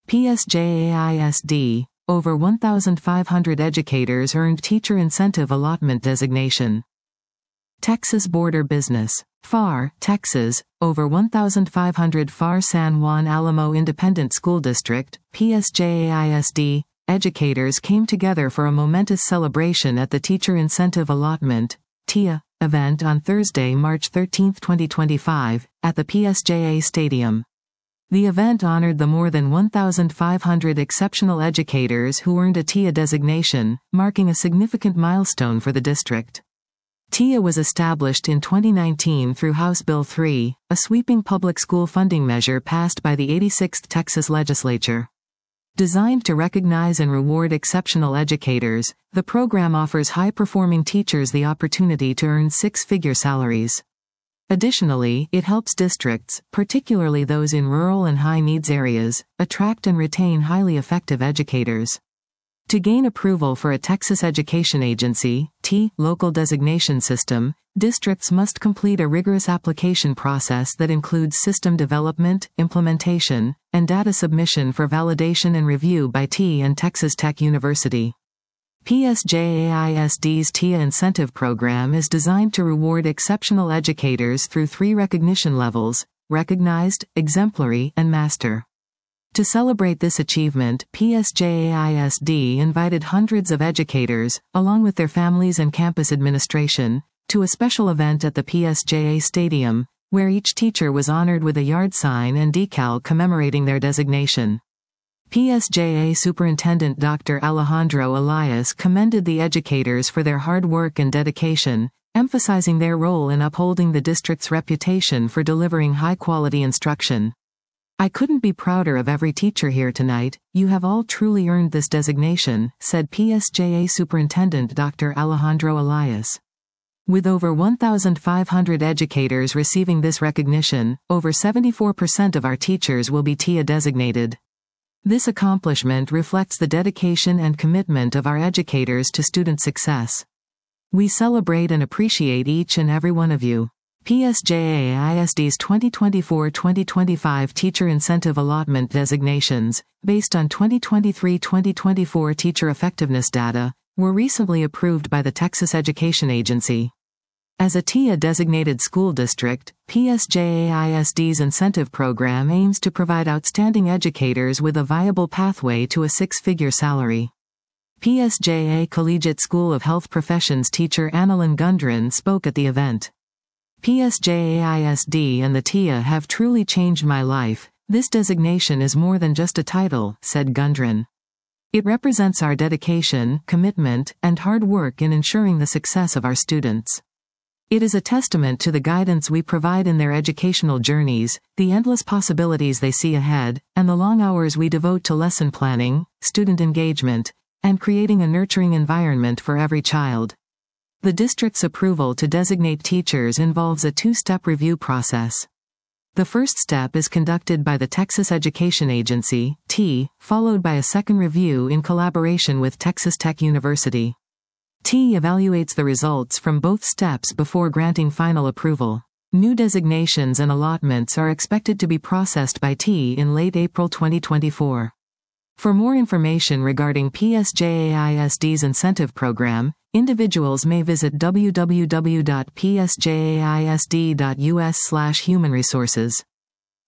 PSJAISD, over 1,500 educators earned Teacher Incentive Allotment designation. Texas Border Business. FAR, Texas, over 1,500 FAR San Juan Alamo Independent School District, PSJAISD, educators came together for a momentous celebration at the Teacher Incentive Allotment, TIA, event on Thursday, March 13, 2025, at the PSJA Stadium. The event honored the more than 1,500 exceptional educators who earned a TIA designation, marking a significant milestone for the district. TIA was established in 2019 through House Bill 3, a sweeping public school funding measure passed by the 86th Texas Legislature. Designed to recognize and reward exceptional educators, the program offers high-performing teachers the opportunity to earn six-figure salaries. Additionally, it helps districts, particularly those in rural and high-needs areas, attract and retain highly effective educators. To gain approval for a Texas Education Agency local designation system, districts must complete a rigorous application process that includes system development, implementation, and data submission for validation and review by TIA and Texas Tech University. PSJAISD's TIA incentive program is designed to reward exceptional educators through three recognition levels: recognized, exemplary, and master. To celebrate this achievement, PSJAISD invited hundreds of educators, along with their families and campus administration, to a special event at the PSJA Stadium, where each teacher was honored with a yard sign and decal commemorating their designation. PSJA Superintendent Dr. Alejandro Elias commended the educators for their hard work and dedication, emphasizing their role in upholding the district's reputation for delivering high-quality instruction. "I couldn't be prouder of every teacher here tonight. You have all truly earned this designation," said PSJA Superintendent Dr. Alejandro Elias. With over 1,500 educators receiving this recognition, over 74% of our teachers will be TIA designated. This accomplishment reflects the dedication and commitment of our educators to student success. We celebrate and appreciate each and every one of you. PSJAISD's 2024-2025 Teacher Incentive Allotment designations, based on 2023-2024 teacher effectiveness data, were recently approved by the Texas Education Agency. As a TIA-designated school district, PSJAISD's incentive program aims to provide outstanding educators with a viable pathway to a six-figure salary. PSJA Collegiate School of Health Professions teacher Annalyn Gundren spoke at the event. "PSJAISD and the TIA have truly changed my life. This designation is more than just a title," said Gundren. "It represents our dedication, commitment, and hard work in ensuring the success of our students. It is a testament to the guidance we provide in their educational journeys, the endless possibilities they see ahead, and the long hours we devote to lesson planning, student engagement, and creating a nurturing environment for every child." The district's approval to designate teachers involves a two-step review process. The first step is conducted by the Texas Education Agency, TE, followed by a second review in collaboration with Texas Tech University. TE evaluates the results from both steps before granting final approval. New designations and allotments are expected to be processed by TE in late April 2024. For more information regarding PSJAISD's incentive program, individuals may visit www.psjaisd.us/humanresources.